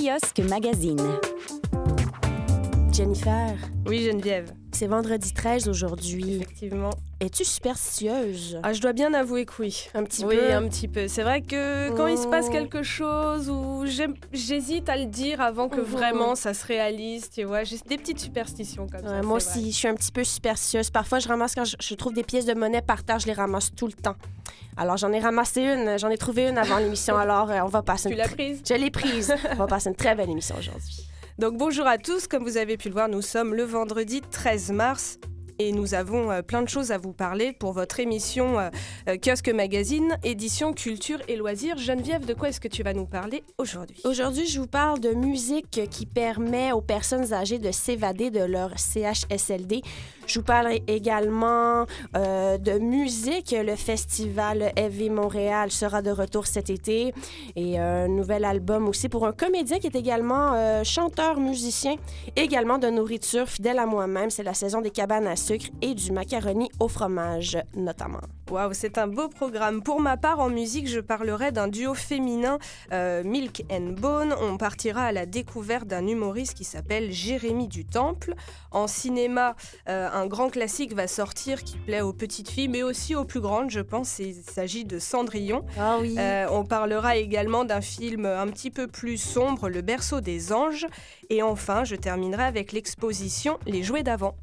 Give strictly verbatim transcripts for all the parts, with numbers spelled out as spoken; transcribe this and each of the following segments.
Kiosque Magazine. Jennifer. Oui, Geneviève. C'est vendredi treize aujourd'hui. Effectivement. Es-tu superstitieuse? Ah, je dois bien avouer que oui. Un petit oui, peu? Oui, un petit peu. C'est vrai que quand mmh. il se passe quelque chose où j'hésite à le dire avant que mmh. vraiment ça se réalise, tu vois, j'ai des petites superstitions comme ouais, ça. Moi aussi, je suis un petit peu superstitieuse. Parfois, je ramasse quand je, je trouve des pièces de monnaie par terre, je les ramasse tout le temps. Alors, j'en ai ramassé une, j'en ai trouvé une avant l'émission. Alors, euh, on va passer. Tu une l'as tr... prise? Je l'ai prise. On va passer une très belle émission aujourd'hui. Donc bonjour à tous, comme vous avez pu le voir, nous sommes le vendredi treize mars et nous avons euh, plein de choses à vous parler pour votre émission euh, euh, Kiosque Magazine, édition culture et loisirs. Geneviève, de quoi est-ce que tu vas nous parler aujourd'hui? Aujourd'hui, je vous parle de musique qui permet aux personnes âgées de s'évader de leur C H S L D. Je vous parlerai également euh, de musique. Le festival Heavy Montréal sera de retour cet été. Et un nouvel album aussi pour un comédien qui est également euh, chanteur, musicien, également de nourriture, fidèle à moi-même. C'est la saison des cabanes à sucre et du macaroni au fromage, notamment. Waouh, c'est un beau programme. Pour ma part, en musique, je parlerai d'un duo féminin, euh, Milk and Bone. On partira à la découverte d'un humoriste qui s'appelle Jérémy du Temple. En cinéma, euh, un grand classique va sortir qui plaît aux petites filles, mais aussi aux plus grandes, je pense. Il s'agit de Cendrillon. Ah oui. Euh, on parlera également d'un film un petit peu plus sombre, Le Berceau des anges. Et enfin, je terminerai avec l'exposition Les jouets d'avant.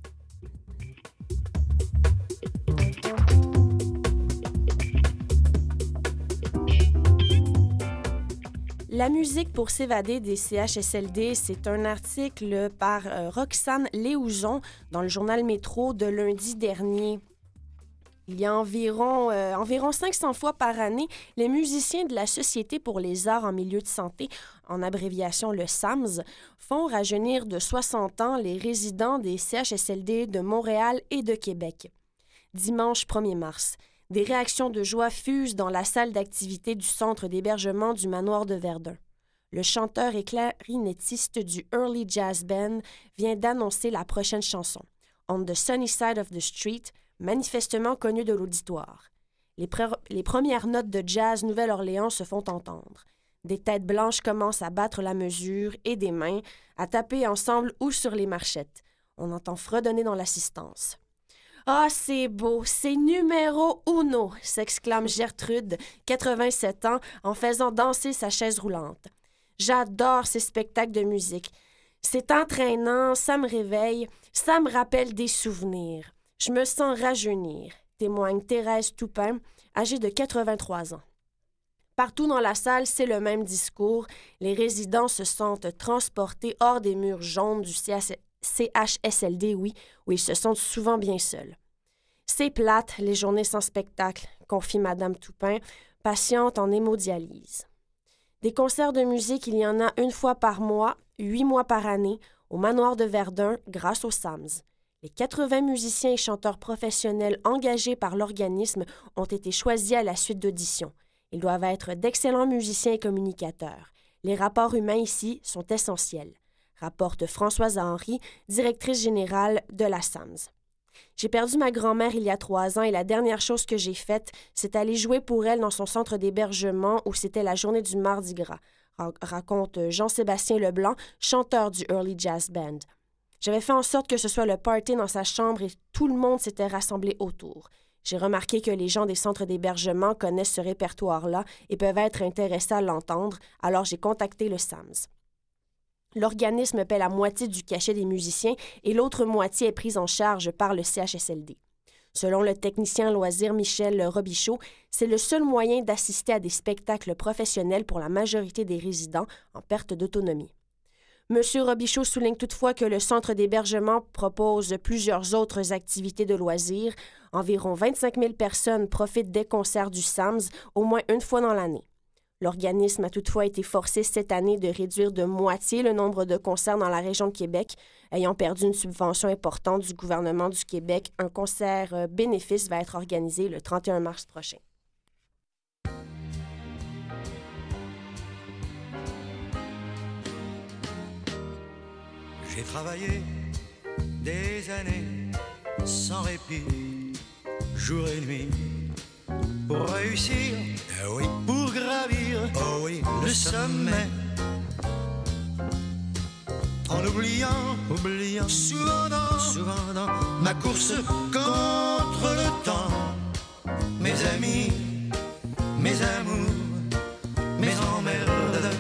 La musique pour s'évader des C H S L D, c'est un article par euh, Roxane Léouzon dans le journal Métro de lundi dernier. Il y a environ, euh, environ cinq cents fois par année, les musiciens de la Société pour les arts en milieu de santé, en abréviation le S A M S, font rajeunir de soixante ans les résidents des C H S L D de Montréal et de Québec. Dimanche premier mars. Des réactions de joie fusent dans la salle d'activité du centre d'hébergement du manoir de Verdun. Le chanteur et clarinettiste du Early Jazz Band vient d'annoncer la prochaine chanson, On the Sunny Side of the Street, manifestement connue de l'auditoire. Les, pre- les premières notes de jazz Nouvelle-Orléans se font entendre. Des têtes blanches commencent à battre la mesure et des mains à taper ensemble ou sur les marchettes. On entend fredonner dans l'assistance. « Ah, c'est beau, c'est numéro uno !» s'exclame Gertrude, quatre-vingt-sept ans, en faisant danser sa chaise roulante. « J'adore ces spectacles de musique. C'est entraînant, ça me réveille, ça me rappelle des souvenirs. Je me sens rajeunir », témoigne Thérèse Toupin, âgée de quatre-vingt-trois ans. Partout dans la salle, c'est le même discours. Les résidents se sentent transportés hors des murs jaunes du C H S L D, oui, où ils se sentent souvent bien seuls. C'est plate, les journées sans spectacle, confie Madame Toupin, patiente en hémodialyse. Des concerts de musique, il y en a une fois par mois, huit mois par année, au manoir de Verdun, grâce au S A M S. Les quatre-vingts musiciens et chanteurs professionnels engagés par l'organisme ont été choisis à la suite d'auditions. Ils doivent être d'excellents musiciens et communicateurs. Les rapports humains ici sont essentiels, rapporte Françoise Henry, directrice générale de la S A M S. J'ai perdu ma grand-mère il y a trois ans et la dernière chose que j'ai faite, c'est aller jouer pour elle dans son centre d'hébergement où c'était la journée du Mardi Gras, raconte Jean-Sébastien Leblanc, chanteur du Early Jazz Band. J'avais fait en sorte que ce soit le party dans sa chambre et tout le monde s'était rassemblé autour. J'ai remarqué que les gens des centres d'hébergement connaissent ce répertoire-là et peuvent être intéressés à l'entendre, alors j'ai contacté le S A M S. L'organisme paie la moitié du cachet des musiciens et l'autre moitié est prise en charge par le C H S L D. Selon le technicien loisir Michel Robichaud, c'est le seul moyen d'assister à des spectacles professionnels pour la majorité des résidents en perte d'autonomie. Monsieur Robichaud souligne toutefois que le centre d'hébergement propose plusieurs autres activités de loisirs. Environ vingt-cinq mille personnes profitent des concerts du S A M S au moins une fois dans l'année. L'organisme a toutefois été forcé cette année de réduire de moitié le nombre de concerts dans la région de Québec, ayant perdu une subvention importante du gouvernement du Québec. Un concert euh, bénéfice va être organisé le trente et un mars prochain. J'ai travaillé des années sans répit, jour et nuit, pour réussir, eh oui, pour gravir, oh oui, le sommet. en oubliant, oubliant souvent dans, souvent dans ma course contre le temps. Mes amis, mes amours, mes emmerdes.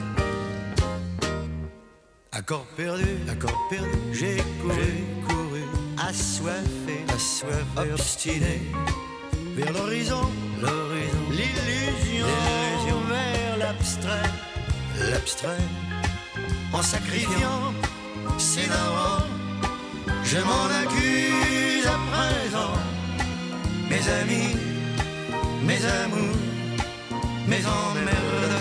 Accord perdu, accord perdu, j'ai couru, j'ai couru, assoiffé, assoiffé, obstiné, vers l'horizon, l'horizon, l'illusion, l'illusion, vers l'abstrait, l'abstrait, en sacrifiant ses darons, je m'en accuse à présent. Mes amis, mes amours, mes emmerdes.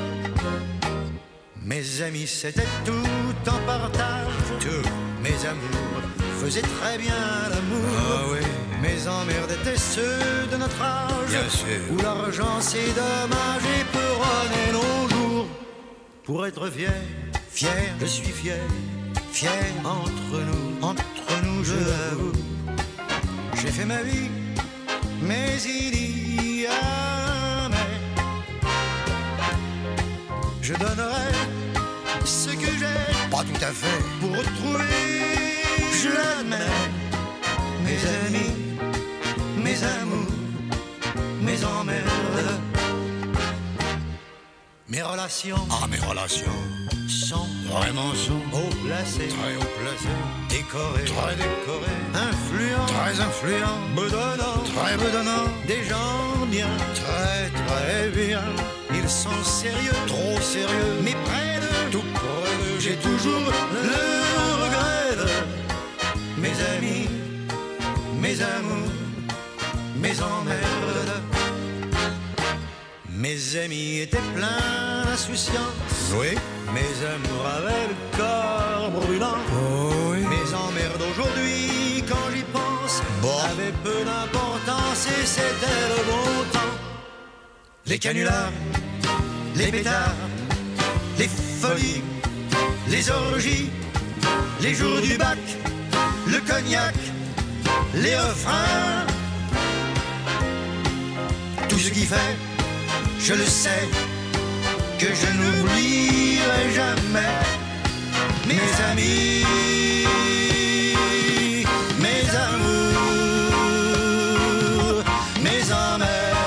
Mes amis, c'était tout en partage. Tout. Mes amours faisaient très bien l'amour. Ah oui. Mes emmerdes étaient ceux de notre âge. Bien sûr. Où l'argent c'est dommage et peut nos jours. Pour être fier, fier, je suis fier. Fier entre nous, entre nous, je l'avoue. J'ai fait ma vie, mais il y a mais. Je donnerai ce que j'ai, pas tout à fait, pour retrouver, je l'admets, mes amis, mes amours, mes emmerdes. Mes relations, ah mes relations, sont vraiment sont haut placées, très haut placées, décorées, très décorées, influents, très influents, bedonnants, très bedonnants, des gens bien, très très bien. Ils sont sérieux, trop sérieux, mais près de tout près d'eux, j'ai toujours le regret de mes amis, mes amours, mes emmerdes. Mes amis étaient pleins d'insouciance, oui. Mes amours avaient le corps brûlant, oh, oui. Mes emmerdes aujourd'hui, quand j'y pense, bon. Avaient peu d'importance et c'était le bon temps. Les canulars, les pétards, les folies, les orgies, les jours du bac, le cognac, les refrains. Tout ce qui fait, je le sais, que je n'oublierai jamais mes amis, mes amours, mes emmerdes.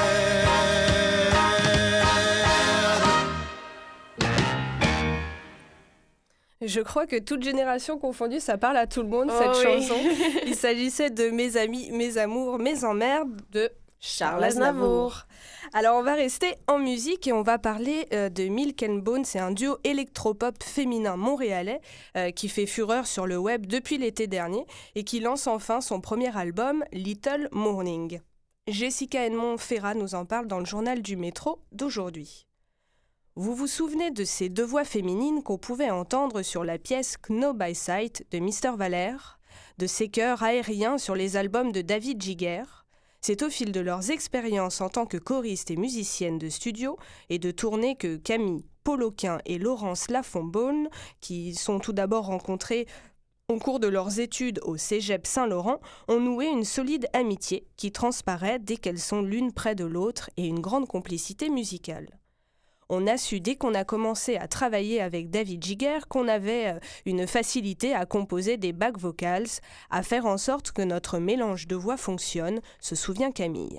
Je crois que toute génération confondue, ça parle à tout le monde, oh cette oui. chanson. Il s'agissait de Mes amis, mes amours, mes emmerdes de Charles Aznavour. Alors on va rester en musique et on va parler euh, de Milk and Bone. C'est un duo électropop féminin montréalais euh, qui fait fureur sur le web depuis l'été dernier et qui lance enfin son premier album, Little Morning. Jessica Edmond-Ferrat nous en parle dans le journal du métro d'aujourd'hui. Vous vous souvenez de ces deux voix féminines qu'on pouvait entendre sur la pièce Kno by Sight de mister Valère, de ces chœurs aériens sur les albums de David Giguère? C'est au fil de leurs expériences en tant que choristes et musiciennes de studio et de tournée que Camille Pauloquin et Laurence Lafont-Beaune, qui sont tout d'abord rencontrées au cours de leurs études au Cégep Saint-Laurent, ont noué une solide amitié qui transparaît dès qu'elles sont l'une près de l'autre et une grande complicité musicale. On a su dès qu'on a commencé à travailler avec David Giguère qu'on avait une facilité à composer des back vocals, à faire en sorte que notre mélange de voix fonctionne, se souvient Camille.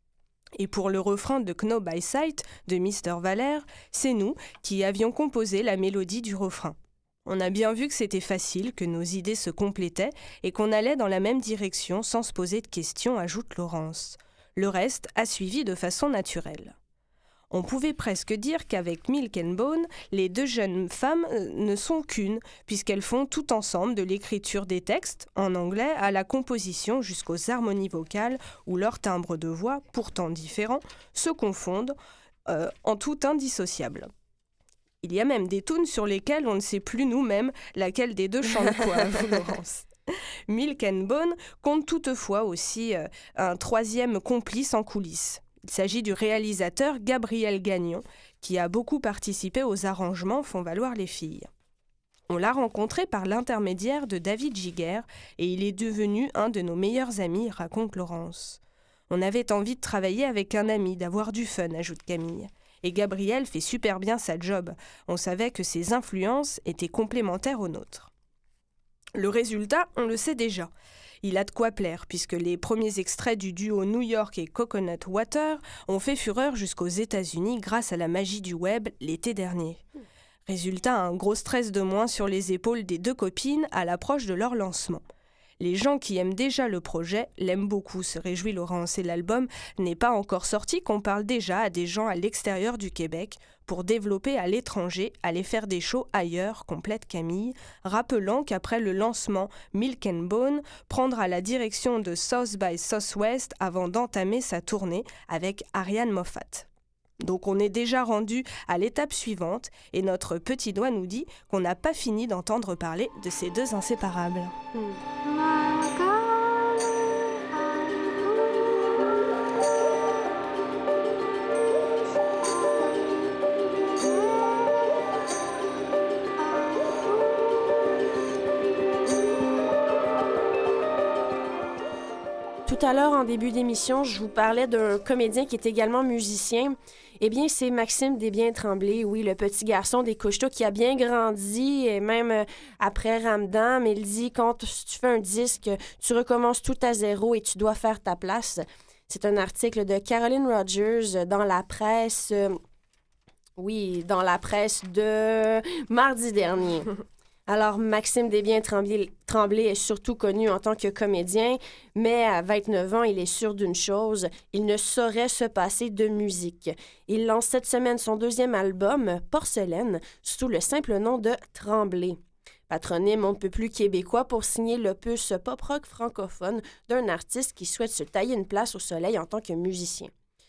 Et pour le refrain de Kno by Sight de mister Valère, c'est nous qui avions composé la mélodie du refrain. On a bien vu que c'était facile, que nos idées se complétaient et qu'on allait dans la même direction sans se poser de questions, ajoute Laurence. Le reste a suivi de façon naturelle. On pouvait presque dire qu'avec Milk and Bone, les deux jeunes femmes ne sont qu'une, puisqu'elles font tout ensemble de l'écriture des textes, en anglais, à la composition jusqu'aux harmonies vocales, où leurs timbres de voix, pourtant différents, se confondent euh, en tout indissociable. Il y a même des tunes sur lesquelles on ne sait plus nous-mêmes laquelle des deux chante quoi, vous, Laurence. Milk and Bone compte toutefois aussi euh, un troisième complice en coulisses. Il s'agit du réalisateur Gabriel Gagnon, qui a beaucoup participé aux arrangements Font valoir les filles. On l'a rencontré par l'intermédiaire de David Giguère et il est devenu un de nos meilleurs amis, raconte Laurence. On avait envie de travailler avec un ami, d'avoir du fun, ajoute Camille. Et Gabriel fait super bien sa job. On savait que ses influences étaient complémentaires aux nôtres. Le résultat, on le sait déjà. Il a de quoi plaire, puisque les premiers extraits du duo New York et Coconut Water ont fait fureur jusqu'aux États-Unis grâce à la magie du web l'été dernier. Résultat, un gros stress de moins sur les épaules des deux copines à l'approche de leur lancement. Les gens qui aiment déjà le projet l'aiment beaucoup, se réjouit Laurence, et l'album n'est pas encore sorti qu'on parle déjà à des gens à l'extérieur du Québec pour développer à l'étranger, aller faire des shows ailleurs, complète Camille, rappelant qu'après le lancement, Milk and Bone prendra la direction de South by Southwest avant d'entamer sa tournée avec Ariane Moffat. Donc on est déjà rendu à l'étape suivante et notre petit doigt nous dit qu'on n'a pas fini d'entendre parler de ces deux inséparables. Mmh. Tout à l'heure, en début d'émission, je vous parlais d'un comédien qui est également musicien. Eh bien, c'est Maxime Desbiens-Tremblay, oui, le petit garçon des Couche-Tôt qui a bien grandi, et même euh, après Ramadan, mais il dit, quand tu fais un disque, tu recommences tout à zéro et tu dois faire ta place. C'est un article de Caroline Rogers dans la presse, euh, oui, dans la presse de mardi dernier. Alors, Maxime Desbiens-Tremblay Tremblay est surtout connu en tant que comédien, mais à vingt-neuf ans, il est sûr d'une chose, il ne saurait se passer de musique. Il lance cette semaine son deuxième album, Porcelaine, sous le simple nom de Tremblay. Patronyme on ne peut plus québécois pour signer l'opus pop-rock francophone d'un artiste qui souhaite se tailler une place au soleil en tant que musicien.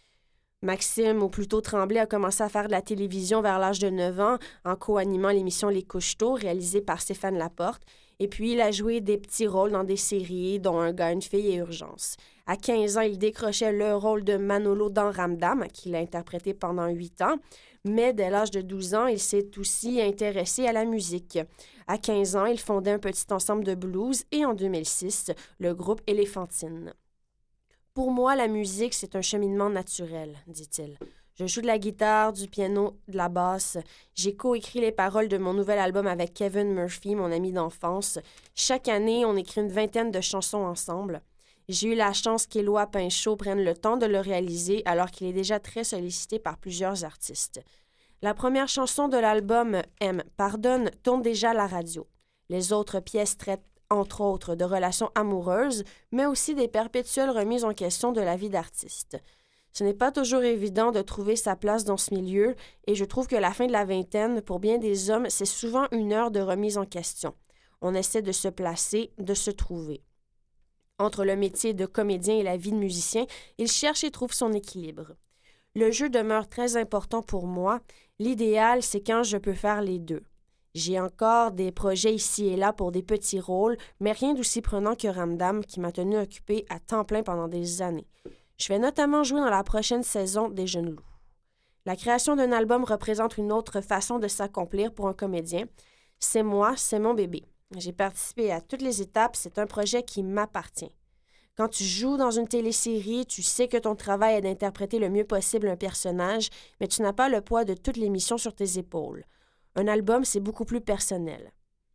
Maxime, ou plutôt Tremblay, a commencé à faire de la télévision vers l'âge de neuf ans en co-animant l'émission Les Couche-Tôt, réalisée par Stéphane Laporte. Et puis, il a joué des petits rôles dans des séries, dont Un gars, une fille et Urgence. À quinze ans, il décrochait le rôle de Manolo dans Ramdam, qu'il a interprété pendant huit ans. Mais dès l'âge de douze ans, il s'est aussi intéressé à la musique. À quinze ans, il fondait un petit ensemble de blues et en deux mille six, le groupe Éléphantine. Pour moi, la musique, c'est un cheminement naturel, dit-il. Je joue de la guitare, du piano, de la basse. J'ai coécrit les paroles de mon nouvel album avec Kevin Murphy, mon ami d'enfance. Chaque année, on écrit une vingtaine de chansons ensemble. J'ai eu la chance qu'Éloi Pinchot prenne le temps de le réaliser alors qu'il est déjà très sollicité par plusieurs artistes. La première chanson de l'album, M, Pardonne, tourne déjà à la radio. Les autres pièces traitent entre autres de relations amoureuses, mais aussi des perpétuelles remises en question de la vie d'artiste. Ce n'est pas toujours évident de trouver sa place dans ce milieu, et je trouve que la fin de la vingtaine, pour bien des hommes, c'est souvent une heure de remise en question. On essaie de se placer, de se trouver. Entre le métier de comédien et la vie de musicien, il cherche et trouve son équilibre. Le jeu demeure très important pour moi. L'idéal, c'est quand je peux faire les deux. J'ai encore des projets ici et là pour des petits rôles, mais rien d'aussi prenant que Ramdam qui m'a tenu occupée à temps plein pendant des années. Je vais notamment jouer dans la prochaine saison des Jeunes Loups. La création d'un album représente une autre façon de s'accomplir pour un comédien. C'est moi, c'est mon bébé. J'ai participé à toutes les étapes, c'est un projet qui m'appartient. Quand tu joues dans une télésérie, tu sais que ton travail est d'interpréter le mieux possible un personnage, mais tu n'as pas le poids de toute l'émission sur tes épaules. Un album, c'est beaucoup plus personnel.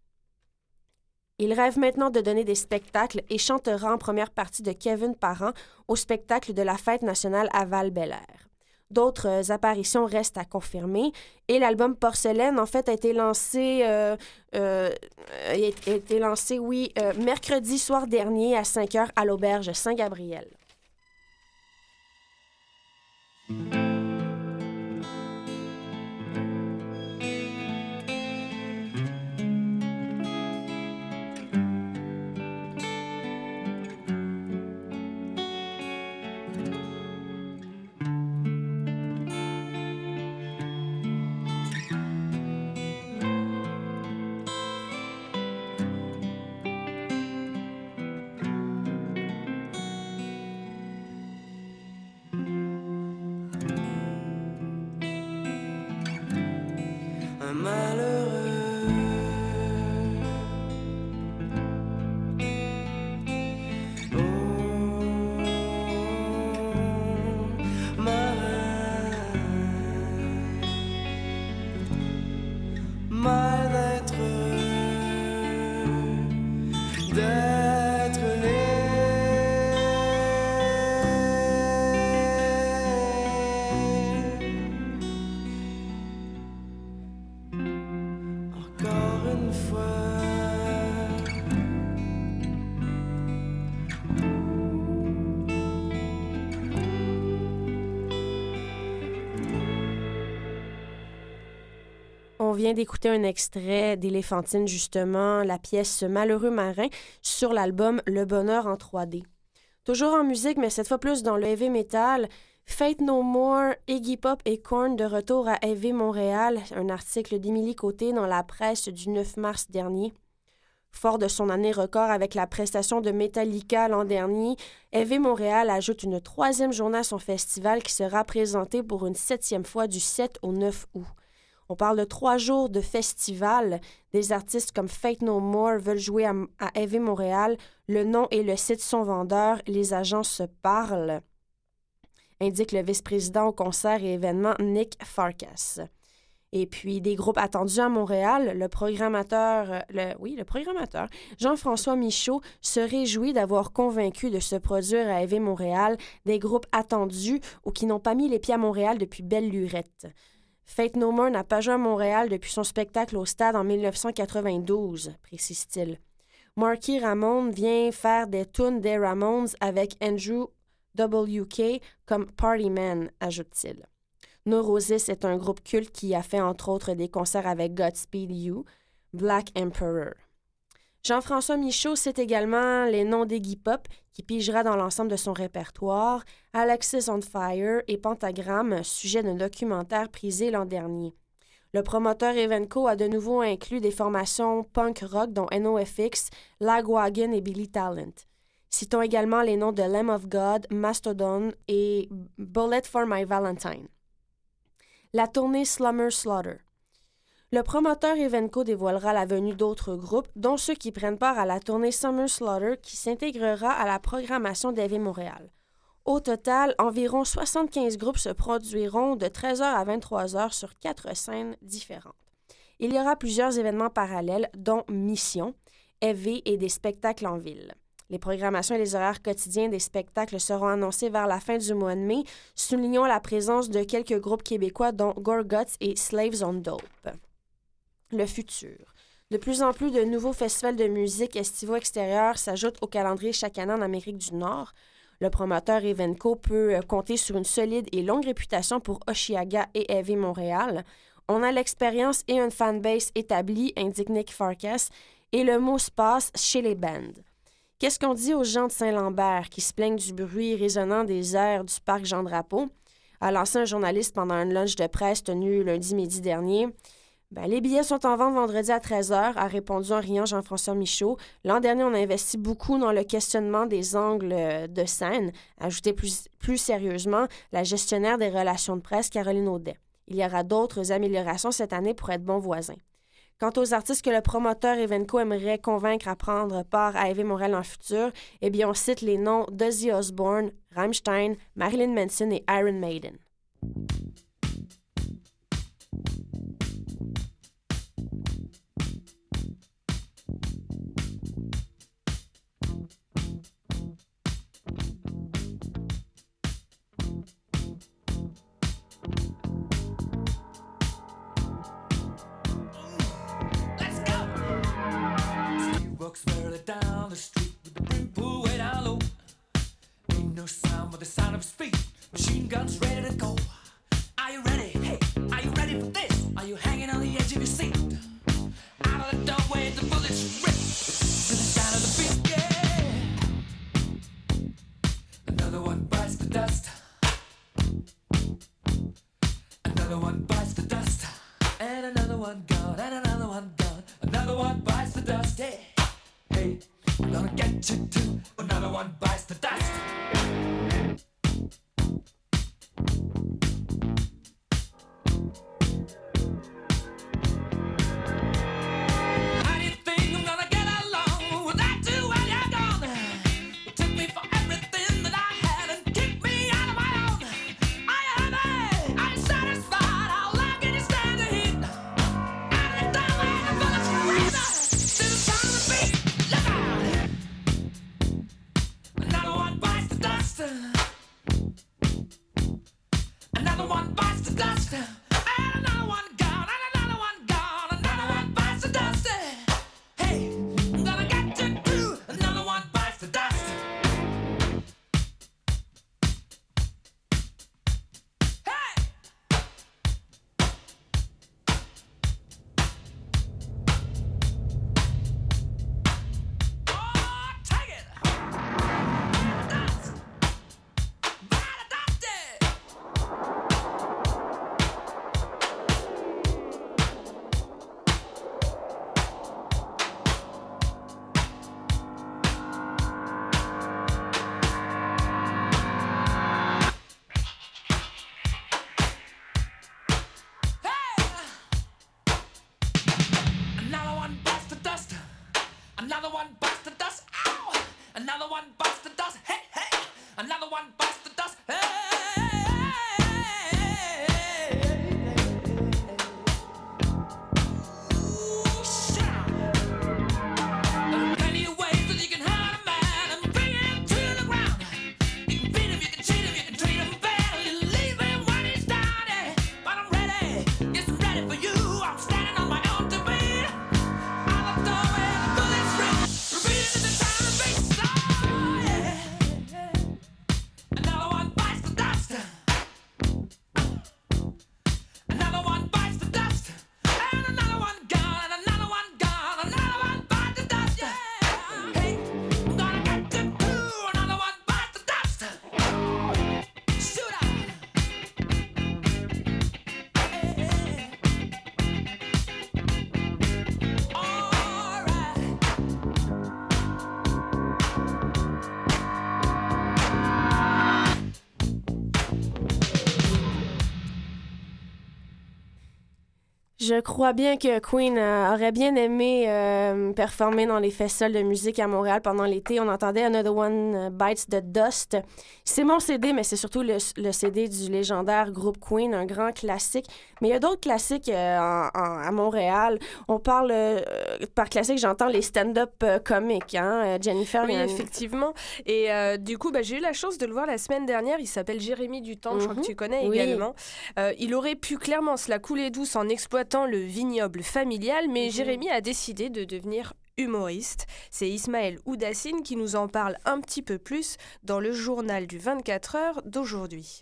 Il rêve maintenant de donner des spectacles et chantera en première partie de Kevin Parent au spectacle de la Fête nationale à Val-Bélair. D'autres apparitions restent à confirmer et l'album Porcelaine, en fait, a été lancé, euh, euh, a été lancé oui, euh, mercredi soir dernier à cinq heures à l'Auberge Saint-Gabriel. on vient d'écouter un extrait d'Éléphantine, justement, la pièce Malheureux marin sur l'album Le Bonheur en trois D. Toujours en musique, mais cette fois plus dans le heavy metal, Faith No More, Iggy Pop et Korn de retour à Heavy Montréal, un article d'Émilie Côté dans la presse du neuf mars dernier. Fort de son année record avec la prestation de Metallica l'an dernier, Heavy Montréal ajoute une troisième journée à son festival qui sera présenté pour une septième fois du sept au neuf août. On parle de trois jours de festival. Des artistes comme Faith No More veulent jouer à, à Heavy Montréal. Le nom et le site sont vendeurs. Les agents se parlent, indique le vice-président au concert et événements Nick Farkas. Et puis, des groupes attendus à Montréal, le programmateur, le, oui, le programmateur Jean-François Michaud se réjouit d'avoir convaincu de se produire à Heavy Montréal des groupes attendus ou qui n'ont pas mis les pieds à Montréal depuis belle lurette. Faith No More n'a pas joué à Montréal depuis son spectacle au Stade en dix-neuf cent quatre-vingt-douze, précise-t-il. Marky Ramone vient faire des tunes des Ramones avec Andrew W K comme Partyman, ajoute-t-il. Neurosis est un groupe culte qui a fait entre autres des concerts avec Godspeed You, Black Emperor. Jean-François Michaud cite également les noms d'Iggy Pop, qui pigera dans l'ensemble de son répertoire, Alexis on Fire et Pentagram, sujet d'un documentaire prisé l'an dernier. Le promoteur Evenco a de nouveau inclus des formations punk rock dont N O F X, Lagwagon et Billy Talent. Citons également les noms de Lamb of God, Mastodon et Bullet for My Valentine. La tournée Slumber Slaughter. Le promoteur Evenco dévoilera la venue d'autres groupes, dont ceux qui prennent part à la tournée Summer Slaughter qui s'intégrera à la programmation d'Heavy Montréal. Au total, environ soixante-quinze groupes se produiront de treize heures à vingt-trois heures sur quatre scènes différentes. Il y aura plusieurs événements parallèles, dont Mission, Heavy et des spectacles en ville. Les programmations et les horaires quotidiens des spectacles seront annoncés vers la fin du mois de mai, soulignant la présence de quelques groupes québécois dont Gorguts et Slaves on Dope. Le futur. De plus en plus de nouveaux festivals de musique estivaux extérieurs s'ajoutent au calendrier chaque année en Amérique du Nord. Le promoteur Evenco peut compter sur une solide et longue réputation pour Osheaga et Heavy Montréal. On a l'expérience et une fanbase établie, indique Nick Farkas, et le mot se passe chez les bands. Qu'est-ce qu'on dit aux gens de Saint-Lambert qui se plaignent du bruit résonnant des airs du parc Jean-Drapeau? A lancé un journaliste pendant un lunch de presse tenu lundi midi dernier. Ben, les billets sont en vente vendredi à treize heures, a répondu en riant Jean-François Michaud. L'an dernier, on a investi beaucoup dans le questionnement des angles de scène. Ajouté plus, plus sérieusement, la gestionnaire des relations de presse, Caroline Audet. Il y aura d'autres améliorations cette année pour être bons voisins. Quant aux artistes que le promoteur Evenco aimerait convaincre à prendre part à Heavy Montréal en futur, eh bien, on cite les noms d'Ozzy Osbourne, Rammstein, Marilyn Manson et Iron Maiden. Walks merrily down the street with the brim pulled way down low. Ain't no sound but the sound of his feet. Machine guns ready to go. Are you ready? Hey, are you ready for this? Are you hanging on the edge of your seat? Out of the doorway, the bullets rip to the sound of the beat. Yeah. Another one bites the dust. Another one bites the dust. And another one gone. And another one gone. Another one bites the dust. Yeah. Hey, I'm gonna get you too. Another one bites the dust. How do you think I'm gonna get along without you while you're gone? You took me for everything that I had and kicked me out of my own. Are you happy? Are you satisfied? How long can you stand the heat? Out of the doorway, the bullets razor to the sound of the beat. Look out! Another one bites the dust. Another one bites the dust. Ow! Another one bites the dust. Hey, hey! Another one bites the dust. Hey! Je crois bien que Queen euh, aurait bien aimé euh, performer dans les festivals de musique à Montréal pendant l'été. On entendait Another One Bites the Dust. C'est mon C D, mais c'est surtout le, le C D du légendaire groupe Queen, un grand classique. Mais il y a d'autres classiques euh, en, en, à Montréal. On parle, euh, par classique, j'entends les stand-up euh, comiques, hein, Jennifer? Oui, a... effectivement. Et euh, du coup, bah, j'ai eu la chance de le voir la semaine dernière. Il s'appelle Jérémy Dutemps, mm-hmm. Je crois que tu connais oui. également. Euh, il aurait pu clairement se la couler douce en exploitant le vignoble familial, mais mmh. Jérémy a décidé de devenir humoriste. C'est Ismaël Oudassine qui nous en parle un petit peu plus dans le journal du vingt-quatre heures d'aujourd'hui.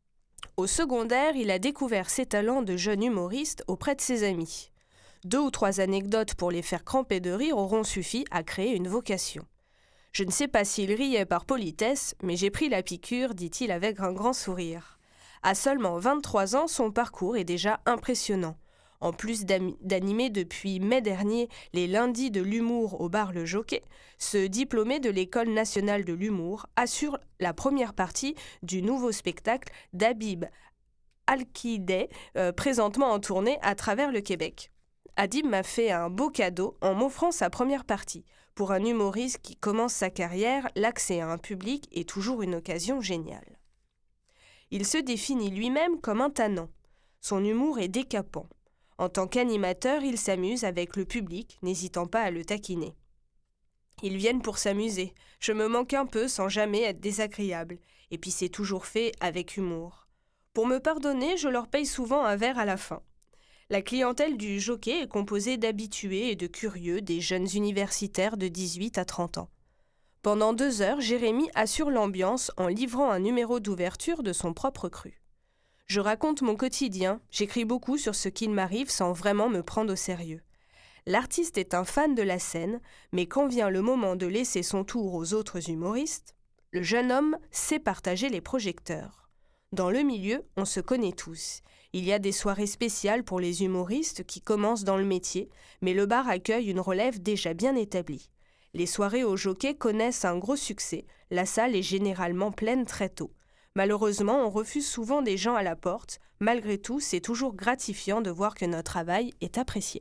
Au secondaire, il a découvert ses talents de jeune humoriste auprès de ses amis. Deux ou trois anecdotes pour les faire cramper de rire auront suffi à créer une vocation. Je ne sais pas s'il riait par politesse, mais j'ai pris la piqûre, dit-il avec un grand sourire. À seulement vingt-trois ans, son parcours est déjà impressionnant. En plus d'animer depuis mai dernier les lundis de l'humour au bar Le Jockey, ce diplômé de l'École nationale de l'humour assure la première partie du nouveau spectacle d'Habib Al-Kidé, euh, présentement en tournée à travers le Québec. Habib m'a fait un beau cadeau en m'offrant sa première partie. Pour un humoriste qui commence sa carrière, l'accès à un public est toujours une occasion géniale. Il se définit lui-même comme un tannant. Son humour est décapant. En tant qu'animateur, il s'amuse avec le public, n'hésitant pas à le taquiner. Ils viennent pour s'amuser. Je me manque un peu sans jamais être désagréable. Et puis c'est toujours fait avec humour. Pour me pardonner, je leur paye souvent un verre à la fin. La clientèle du Jockey est composée d'habitués et de curieux, des jeunes universitaires de dix-huit à trente ans. Pendant deux heures, Jérémy assure l'ambiance en livrant un numéro d'ouverture de son propre cru. Je raconte mon quotidien, j'écris beaucoup sur ce qu'il m'arrive sans vraiment me prendre au sérieux. L'artiste est un fan de la scène, mais quand vient le moment de laisser son tour aux autres humoristes, le jeune homme sait partager les projecteurs. Dans le milieu, on se connaît tous. Il y a des soirées spéciales pour les humoristes qui commencent dans le métier, mais le bar accueille une relève déjà bien établie. Les soirées au Jockey connaissent un gros succès, la salle est généralement pleine très tôt. Malheureusement, on refuse souvent des gens à la porte. Malgré tout, c'est toujours gratifiant de voir que notre travail est apprécié.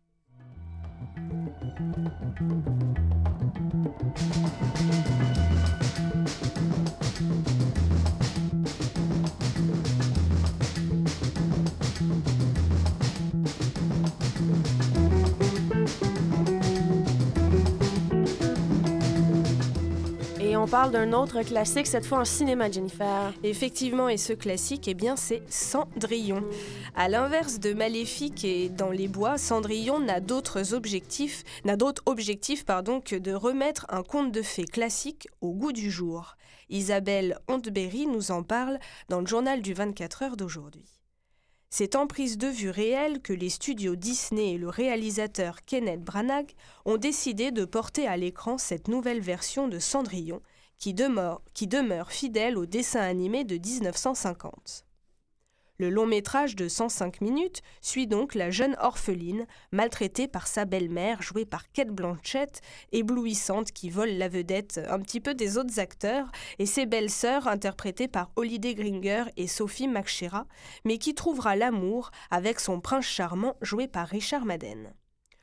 On parle d'un autre classique, cette fois en cinéma, Jennifer. Effectivement, et ce classique, eh bien, c'est Cendrillon. À l'inverse de Maléfique et Dans les bois, Cendrillon n'a d'autres objectifs, n'a d'autre objectif pardon, que de remettre un conte de fées classique au goût du jour. Isabelle Hontberry nous en parle dans le journal du vingt-quatre heures d'aujourd'hui. C'est en prise de vue réelle que les studios Disney et le réalisateur Kenneth Branagh ont décidé de porter à l'écran cette nouvelle version de Cendrillon qui demeure, qui demeure fidèle au dessin animé de dix-neuf cent cinquante. Le long métrage de cent cinq minutes suit donc la jeune orpheline maltraitée par sa belle-mère jouée par Cate Blanchett, éblouissante qui vole la vedette un petit peu des autres acteurs, et ses belles-sœurs interprétées par Holliday Grainger et Sophie McShera, mais qui trouvera l'amour avec son prince charmant joué par Richard Madden.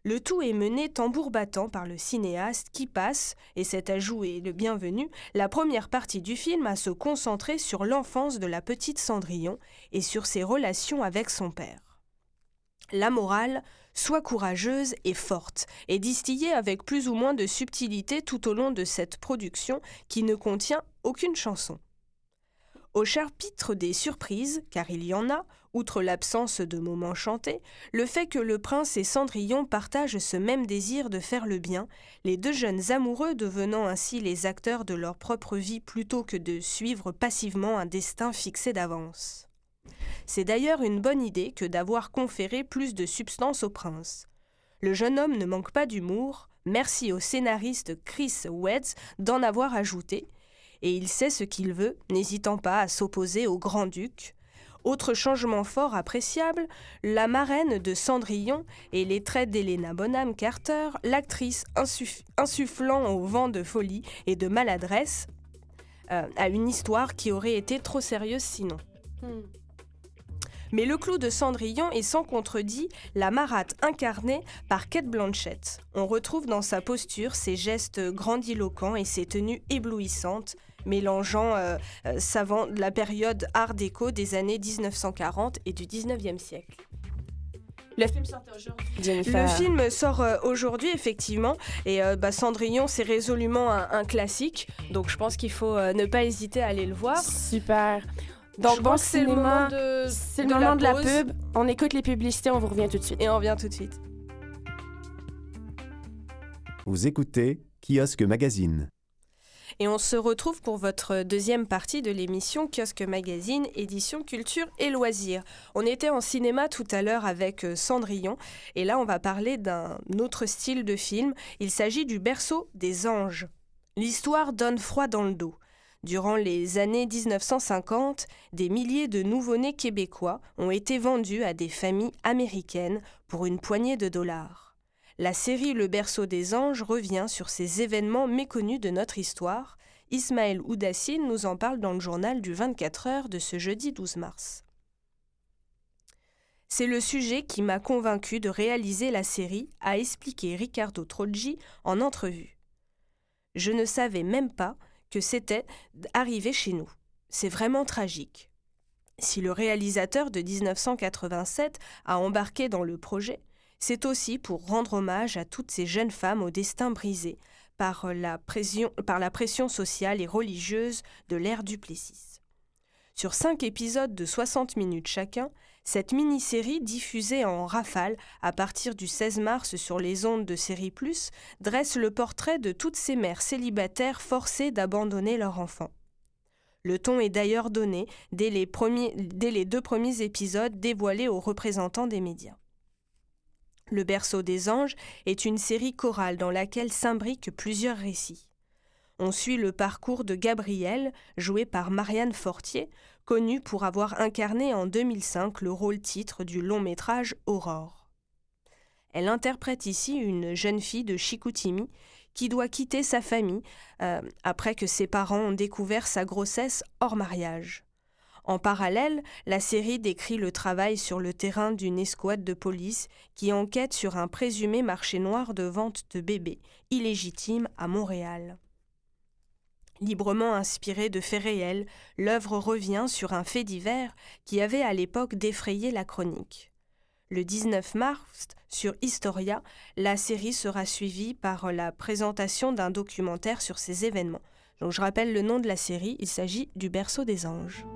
Le tout est mené tambour battant par le cinéaste qui passe, et cet ajout est le bienvenu, la première partie du film à se concentrer sur l'enfance de la petite Cendrillon et sur ses relations avec son père. La morale, sois courageuse et forte, est distillée avec plus ou moins de subtilité tout au long de cette production qui ne contient aucune chanson. Au chapitre des surprises, car il y en a, outre l'absence de moments chantés, le fait que le prince et Cendrillon partagent ce même désir de faire le bien, les deux jeunes amoureux devenant ainsi les acteurs de leur propre vie plutôt que de suivre passivement un destin fixé d'avance. C'est d'ailleurs une bonne idée que d'avoir conféré plus de substance au prince. Le jeune homme ne manque pas d'humour, merci au scénariste Chris Weitz d'en avoir ajouté, et il sait ce qu'il veut, n'hésitant pas à s'opposer au grand-duc. Autre changement fort appréciable, la marraine de Cendrillon et les traits d'Helena Bonham Carter, l'actrice insuff- insufflant au vent de folie et de maladresse, euh, à une histoire qui aurait été trop sérieuse sinon. Hmm. Mais le clou de Cendrillon est sans contredit la marâtre incarnée par Cate Blanchett. On retrouve dans sa posture ses gestes grandiloquents et ses tenues éblouissantes, mélangeant euh, euh, savants de la période art déco des années dix-neuf cent quarante et du dix-neuvième siècle. Le film sort aujourd'hui. Le Jennifer. film sort euh, aujourd'hui, effectivement, et euh, bah, Cendrillon, c'est résolument un, un classique, donc je pense qu'il faut euh, ne pas hésiter à aller le voir. Super. Donc, Je bon crois que c'est le cinéma, moment de, c'est le de moment la de la pause, pub. On écoute les publicités, on vous revient tout de suite. et on revient tout de suite. Vous écoutez Kiosque Magazine. Et on se retrouve pour votre deuxième partie de l'émission Kiosque Magazine, édition culture et loisirs. On était en cinéma tout à l'heure avec Cendrillon, et là on va parler d'un autre style de film. Il s'agit du Berceau des anges. L'histoire donne froid dans le dos. Durant les années dix-neuf cent cinquante, des milliers de nouveau-nés québécois ont été vendus à des familles américaines pour une poignée de dollars. La série Le Berceau des anges revient sur ces événements méconnus de notre histoire. Ismaël Oudassine nous en parle dans le journal du vingt-quatre heures de ce jeudi douze mars. C'est le sujet qui m'a convaincu de réaliser la série, a expliqué Ricardo Troggi en entrevue. Je ne savais même pas que c'était arrivé chez nous. C'est vraiment tragique. Si le réalisateur de dix-neuf cent quatre-vingt-sept a embarqué dans le projet, c'est aussi pour rendre hommage à toutes ces jeunes femmes au destin brisé par la pression, par la pression sociale et religieuse de l'ère Duplessis. Sur cinq épisodes de soixante minutes chacun, cette mini-série diffusée en rafale à partir du seize mars sur les ondes de Série Plus dresse le portrait de toutes ces mères célibataires forcées d'abandonner leur enfant. Le ton est d'ailleurs donné dès les, premiers, dès les deux premiers épisodes dévoilés aux représentants des médias. Le Berceau des anges est une série chorale dans laquelle s'imbriquent plusieurs récits. On suit le parcours de Gabrielle, jouée par Marianne Fortier, connue pour avoir incarné en deux mille cinq le rôle-titre du long-métrage Aurore. Elle interprète ici une jeune fille de Chicoutimi qui doit quitter sa famille euh, après que ses parents ont découvert sa grossesse hors mariage. En parallèle, la série décrit le travail sur le terrain d'une escouade de police qui enquête sur un présumé marché noir de vente de bébés illégitimes à Montréal. Librement inspirée de faits réels, l'œuvre revient sur un fait divers qui avait à l'époque défrayé la chronique. Le dix-neuf mars, sur Historia, la série sera suivie par la présentation d'un documentaire sur ces événements. Donc je rappelle le nom de la série, il s'agit du Berceau des anges.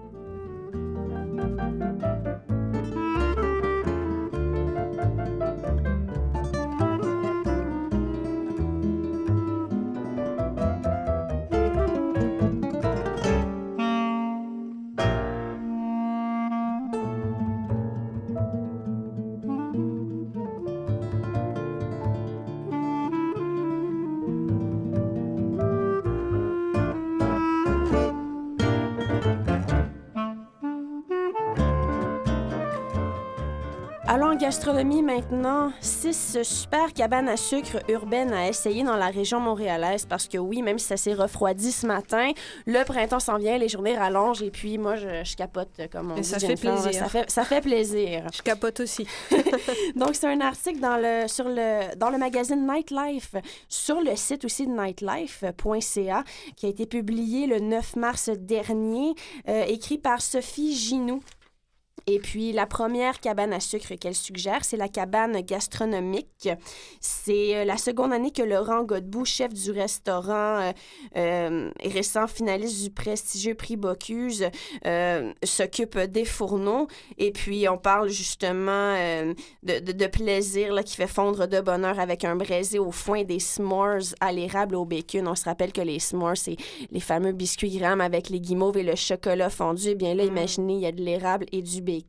Allons en gastronomie maintenant. Six super cabanes à sucre urbaines à essayer dans la région montréalaise parce que oui, même si ça s'est refroidi ce matin, le printemps s'en vient, les journées rallongent et puis moi, je, je capote comme on Et dit. ça fait Jennifer, plaisir. Ça fait, ça fait plaisir. Je capote aussi. Donc, c'est un article dans le, sur le, dans le magazine Nightlife, sur le site aussi de nightlife point c a, qui a été publié le neuf mars dernier, euh, écrit par Sophie Ginoux. Et puis, la première cabane à sucre qu'elle suggère, c'est la cabane gastronomique. C'est euh, la seconde année que Laurent Godbout, chef du restaurant euh, euh, et récent finaliste du prestigieux prix Bocuse, euh, s'occupe des fourneaux. Et puis, on parle justement euh, de, de, de plaisir là, qui fait fondre de bonheur avec un braisé au foin, des s'mores à l'érable au bacon. On se rappelle que les s'mores, c'est les fameux biscuits Graham avec les guimauves et le chocolat fondu. Eh bien là, Mm. imaginez, il y a de l'érable et du bacon.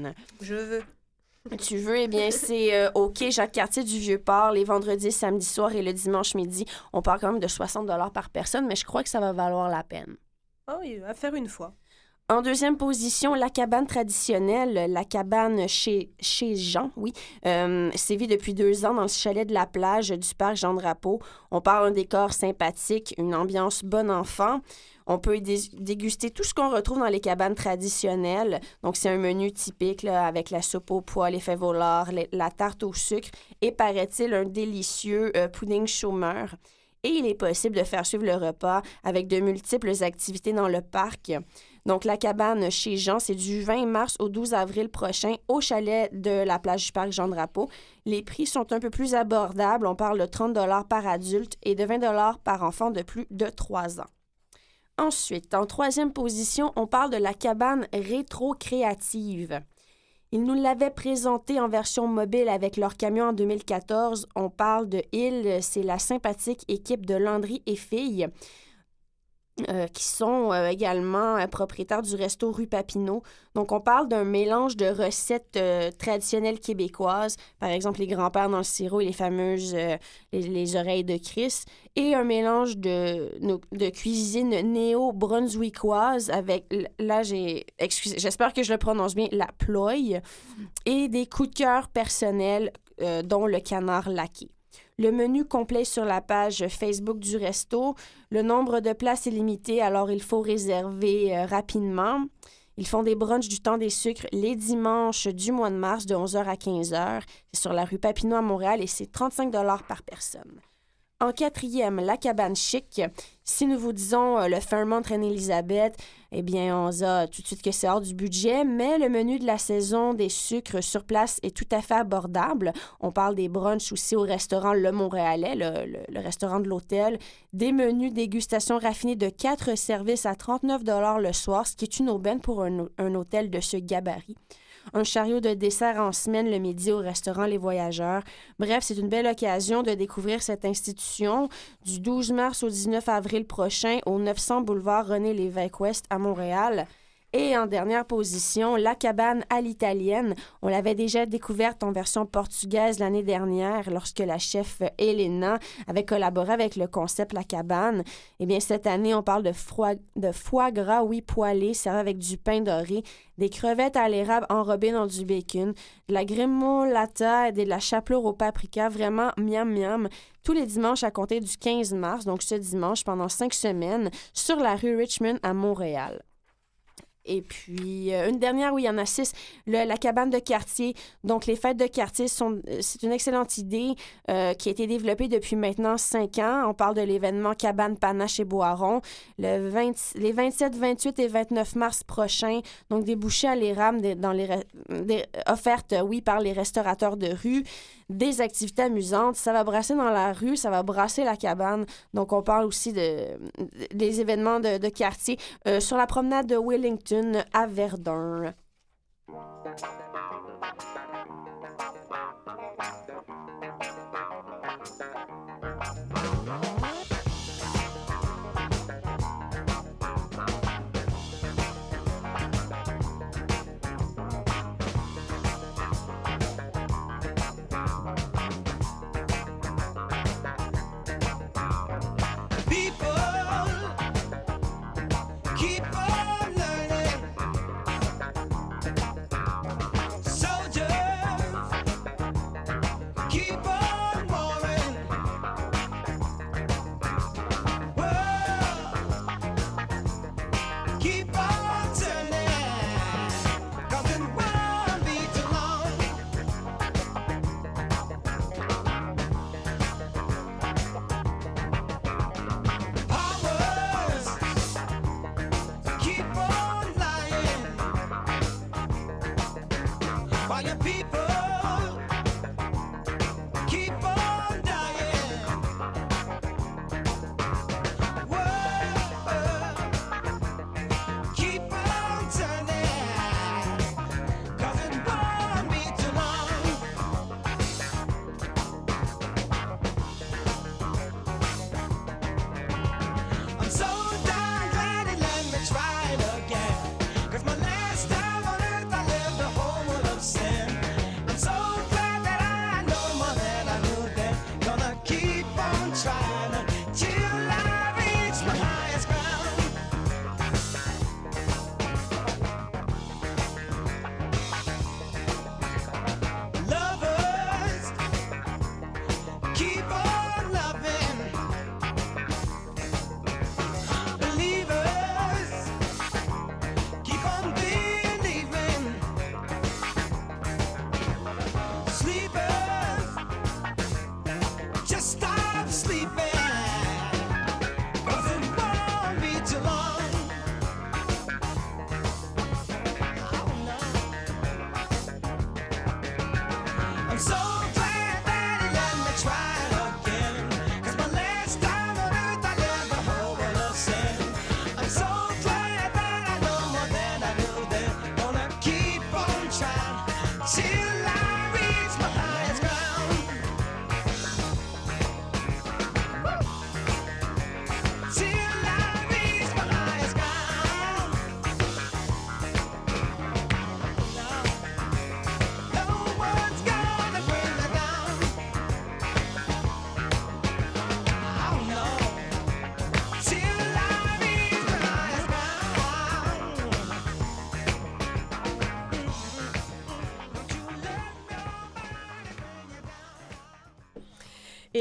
Je veux. Tu veux, eh bien, c'est euh, au quai Jacques-Cartier du Vieux-Port, les vendredis, samedi soir et le dimanche midi. On parle quand même de soixante dollars par personne, mais je crois que ça va valoir la peine. Oh oui, à faire une fois. En deuxième position, la cabane traditionnelle, la cabane chez, chez Jean, oui, euh, sévit depuis deux ans dans le chalet de la plage du parc Jean-Drapeau. On parle d'un décor sympathique, une ambiance bon enfant. On peut y dé- déguster tout ce qu'on retrouve dans les cabanes traditionnelles. Donc, c'est un menu typique là, avec la soupe au pois, les fèves au lard, les- la tarte au sucre et, paraît-il, un délicieux euh, pudding chômeur. Et il est possible de faire suivre le repas avec de multiples activités dans le parc. Donc, la cabane chez Jean, c'est du vingt mars au douze avril prochain au chalet de la plage du parc Jean-Drapeau. Les prix sont un peu plus abordables. On parle de trente dollars par adulte et de vingt dollars par enfant de plus de trois ans. Ensuite, en troisième position, on parle de la cabane rétro-créative. Ils nous l'avaient présenté en version mobile avec leur camion en deux mille quatorze. On parle de Hill, c'est la sympathique équipe de Landry et Filles. Euh, qui sont euh, également euh, propriétaires du resto rue Papineau. Donc, on parle d'un mélange de recettes euh, traditionnelles québécoises, par exemple les grands-pères dans le sirop et les fameuses euh, les, les oreilles de Chris, et un mélange de, de cuisine néo-brunswickoise avec, là, j'ai, excusez, j'espère que je le prononce bien, la ploye, et des coups de cœur personnels, euh, dont le canard laqué. Le menu complet sur la page Facebook du resto. Le nombre de places est limité, alors il faut réserver euh, rapidement. Ils font des brunchs du temps des sucres les dimanches du mois de mars de onze heures à quinze heures. C'est sur la rue Papineau à Montréal et c'est trente-cinq dollars par personne. En quatrième, la cabane chic. Si nous vous disons euh, le Fairmont Reine-Élisabeth, eh bien, on a tout de suite que c'est hors du budget, mais le menu de la saison des sucres sur place est tout à fait abordable. On parle des brunchs aussi au restaurant Le Montréalais, le, le, le restaurant de l'hôtel, des menus dégustation raffinés de quatre services à trente-neuf dollars le soir, ce qui est une aubaine pour un, un hôtel de ce gabarit. Un chariot de dessert en semaine le midi au restaurant Les Voyageurs. Bref, c'est une belle occasion de découvrir cette institution du douze mars au dix-neuf avril prochain au neuf cents boulevard René-Lévesque-Ouest à Montréal. Et en dernière position, la cabane à l'italienne. On l'avait déjà découverte en version portugaise l'année dernière lorsque la chef Elena avait collaboré avec le concept La Cabane. Eh bien, cette année, on parle de, froid, de foie gras, oui, poêlé, servi avec du pain doré, des crevettes à l'érable enrobées dans du bacon, de la gremolata et de la chapelure au paprika, vraiment miam miam. Tous les dimanches à compter du quinze mars, donc ce dimanche, pendant cinq semaines, sur la rue Richmond à Montréal. Et puis, euh, une dernière, oui, il y en a six, le, la cabane de quartier. Donc, les fêtes de quartier, sont, c'est une excellente idée euh, qui a été développée depuis maintenant cinq ans. On parle de l'événement Cabane Panache et Boiron, le vingt, les vingt-sept, vingt-huit et vingt-neuf mars prochains. Donc, des bouchées à l'érable des, dans les, des, offertes, oui, par les restaurateurs de rue, des activités amusantes. Ça va brasser dans la rue, ça va brasser la cabane. Donc, on parle aussi de, de des événements de, de quartier euh, sur la promenade de Wellington à Verdun. Keep on learning.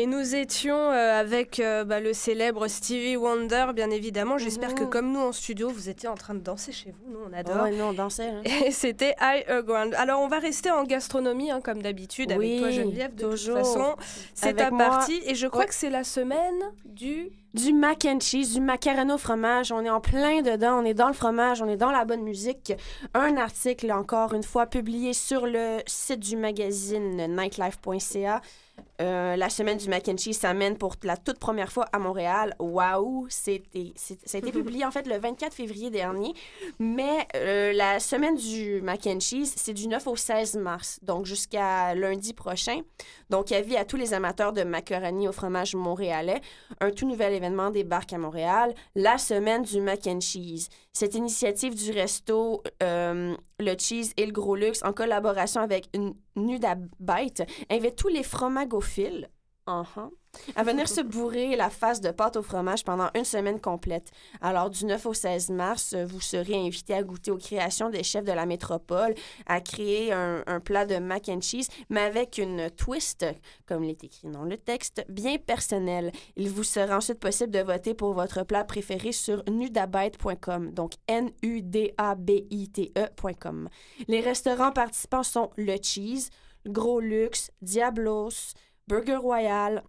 Et nous étions euh, avec euh, bah, le célèbre Stevie Wonder, bien évidemment. J'espère Mhm. que comme nous en studio, vous étiez en train de danser chez vous. Nous, on adore. Ouais, non, on dansait. Hein. Et c'était Higher Ground. Alors, on va rester en gastronomie, hein, comme d'habitude, Oui, avec toi, Geneviève. De toujours. toute façon, c'est Avec ta moi. partie. Et je crois Ouais. que c'est la semaine du... Du mac and cheese, du macaroni au fromage. On est en plein dedans. On est dans le fromage. On est dans la bonne musique. Un article, encore une fois, publié sur le site du magazine nightlife point c a. Euh, la semaine du mac and cheese s'amène pour la toute première fois à Montréal. Waouh! C'était, c'est- ça a été publié en fait le vingt-quatre février dernier. Mais euh, la semaine du mac and cheese, c'est du neuf au seize mars, donc jusqu'à lundi prochain. Donc, avis à tous les amateurs de macaroni au fromage montréalais. Un tout nouvel événement débarque à Montréal, la semaine du mac and cheese. Cette initiative du resto euh, Le Cheese et le Gros Luxe, en collaboration avec une Nudabite, invite tous les fromagophiles uh-huh, à venir se bourrer la face de pâte au fromage pendant une semaine complète. Alors, du neuf au seize mars, vous serez invités à goûter aux créations des chefs de la métropole, à créer un, un plat de mac and cheese, mais avec une twist, comme il est écrit dans le texte, bien personnelle. Il vous sera ensuite possible de voter pour votre plat préféré sur nudabite point com, donc N U D A B I T E point com. Les restaurants participants sont Le Cheese, Gros Luxe, Diablos, Burger Royal,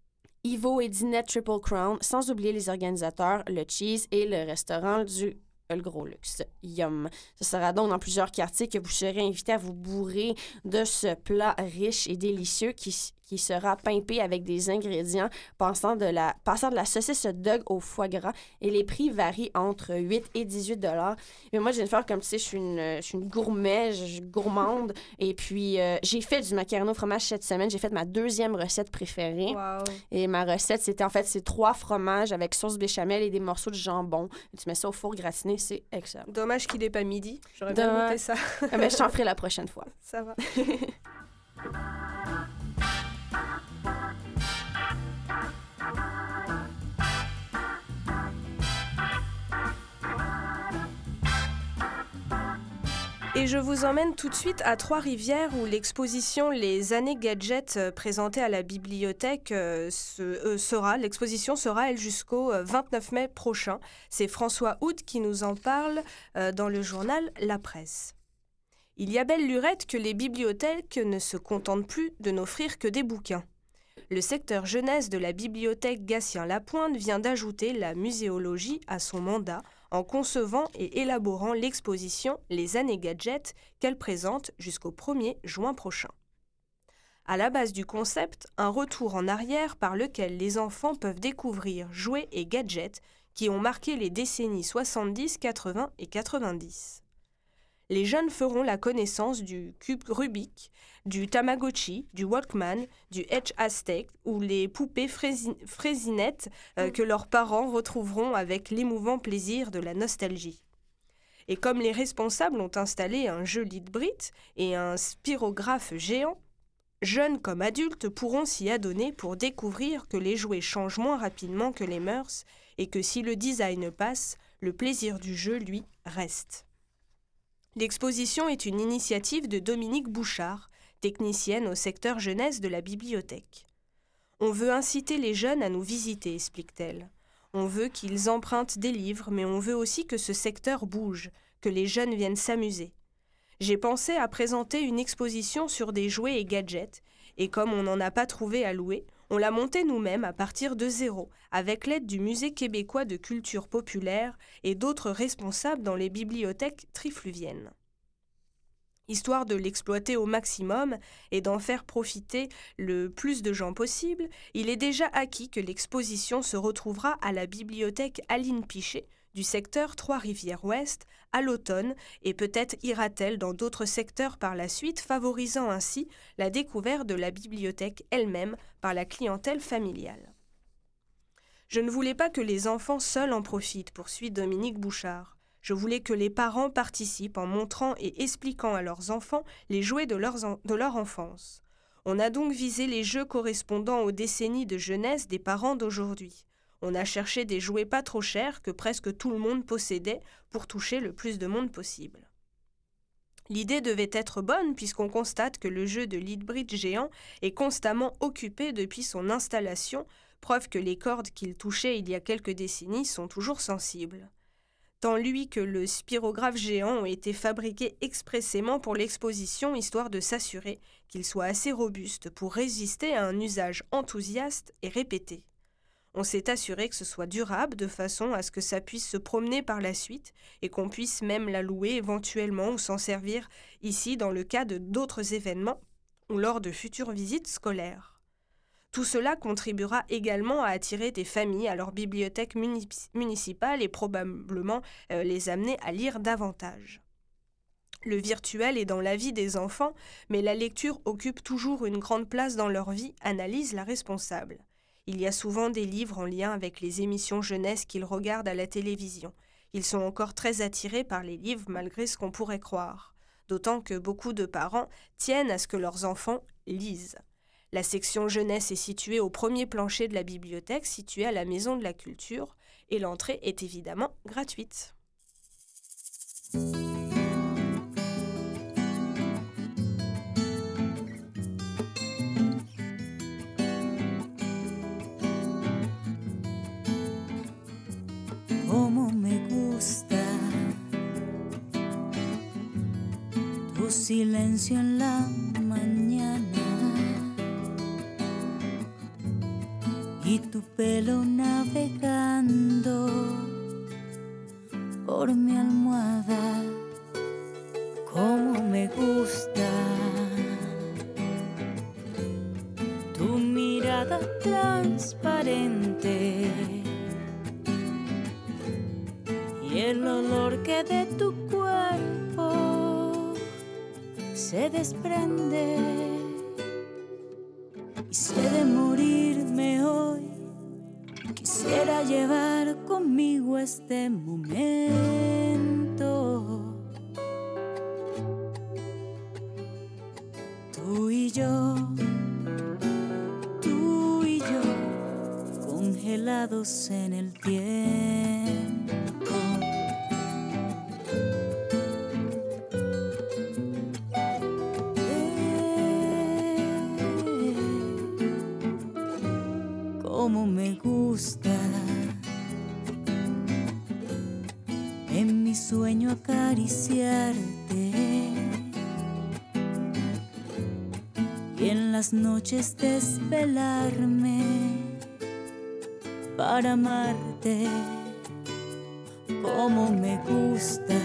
Ivo et Dinette Triple Crown, sans oublier les organisateurs, le Cheese et le restaurant du Le Gros Luxe. Yum! Ce sera donc dans plusieurs quartiers que vous serez invités à vous bourrer de ce plat riche et délicieux qui, qui sera pimpé avec des ingrédients passant de la, passant de la saucisse dog au foie gras. Et les prix varient entre huit et dix-huit dollars. Mais moi, je viens de faire comme tu sais, je suis une, je suis une gourmet, je suis gourmande. Et puis, euh, j'ai fait du macaroni au fromage cette semaine. J'ai fait ma deuxième recette préférée. Wow. Et ma recette, c'était en fait, c'est trois fromages avec sauce béchamel et des morceaux de jambon. Et tu mets ça au four gratiné, c'est excellent. Dommage qu'il n'est pas midi. J'aurais bien Dommage. goûté ça. Ah, mais je t'en ferai la prochaine fois. Ça va. Et je vous emmène tout de suite à Trois-Rivières où l'exposition Les années gadgets euh, présentée à la bibliothèque euh, se, euh, sera, l'exposition sera elle jusqu'au euh, vingt-neuf mai prochain. C'est François Houd qui nous en parle euh, dans le journal La Presse. Il y a belle lurette que les bibliothèques ne se contentent plus de n'offrir que des bouquins. Le secteur jeunesse de la bibliothèque Gatien-Lapointe vient d'ajouter la muséologie à son mandat en concevant et élaborant l'exposition Les années gadgets qu'elle présente jusqu'au premier juin prochain. À la base du concept, un retour en arrière par lequel les enfants peuvent découvrir jouets et gadgets qui ont marqué les décennies soixante-dix, quatre-vingts et quatre-vingt-dix. Les jeunes feront la connaissance du cube Rubik, du Tamagotchi, du Walkman, du Etch Aztec ou les poupées fraisi- fraisinettes euh, que leurs parents retrouveront avec l'émouvant plaisir de la nostalgie. Et comme les responsables ont installé un jeu Lead-Brit et un spirographe géant, jeunes comme adultes pourront s'y adonner pour découvrir que les jouets changent moins rapidement que les mœurs et que si le design passe, le plaisir du jeu, lui, reste. L'exposition est une initiative de Dominique Bouchard, technicienne au secteur jeunesse de la bibliothèque. On veut inciter les jeunes à nous visiter, explique-t-elle. On veut qu'ils empruntent des livres, mais on veut aussi que ce secteur bouge, que les jeunes viennent s'amuser. J'ai pensé à présenter une exposition sur des jouets et gadgets, et comme on n'en a pas trouvé à louer, on l'a montée nous-mêmes à partir de zéro, avec l'aide du Musée québécois de culture populaire et d'autres responsables dans les bibliothèques trifluviennes. Histoire de l'exploiter au maximum et d'en faire profiter le plus de gens possible, il est déjà acquis que l'exposition se retrouvera à la bibliothèque Aline Pichet du secteur Trois-Rivières-Ouest à l'automne et peut-être ira-t-elle dans d'autres secteurs par la suite, favorisant ainsi la découverte de la bibliothèque elle-même par la clientèle familiale. Je ne voulais pas que les enfants seuls en profitent, poursuit Dominique Bouchard. Je voulais que les parents participent en montrant et expliquant à leurs enfants les jouets de, leurs en- de leur enfance. On a donc visé les jeux correspondant aux décennies de jeunesse des parents d'aujourd'hui. On a cherché des jouets pas trop chers que presque tout le monde possédait pour toucher le plus de monde possible. L'idée devait être bonne puisqu'on constate que le jeu de lead bridge géant est constamment occupé depuis son installation, preuve que les cordes qu'il touchait il y a quelques décennies sont toujours sensibles. Tant lui que le spirographe géant ont été fabriqués expressément pour l'exposition, histoire de s'assurer qu'ils soient assez robustes pour résister à un usage enthousiaste et répété. On s'est assuré que ce soit durable de façon à ce que ça puisse se promener par la suite et qu'on puisse même la louer éventuellement ou s'en servir ici dans le cas de d'autres événements ou lors de futures visites scolaires. Tout cela contribuera également à attirer des familles à leur bibliothèque munici- municipale et probablement euh, les amener à lire davantage. Le virtuel est dans la vie des enfants, mais la lecture occupe toujours une grande place dans leur vie, analyse la responsable. Il y a souvent des livres en lien avec les émissions jeunesse qu'ils regardent à la télévision. Ils sont encore très attirés par les livres malgré ce qu'on pourrait croire. D'autant que beaucoup de parents tiennent à ce que leurs enfants lisent. La section jeunesse est située au premier plancher de la bibliothèque, située à la Maison de la Culture, et l'entrée est évidemment gratuite. Cómo me gusta tu silencio en la mañana y tu pelo navegando por mi almohada. Cómo me gusta tu mirada transparente y el olor que de tu cuerpo se desprende. Y si he de morirme hoy, quisiera llevar conmigo este momento. Tú y yo, tú y yo, congelados en el tiempo. Cómo me gusta en mi sueño acariciarte y en las noches desvelarme para amarte. Cómo me gusta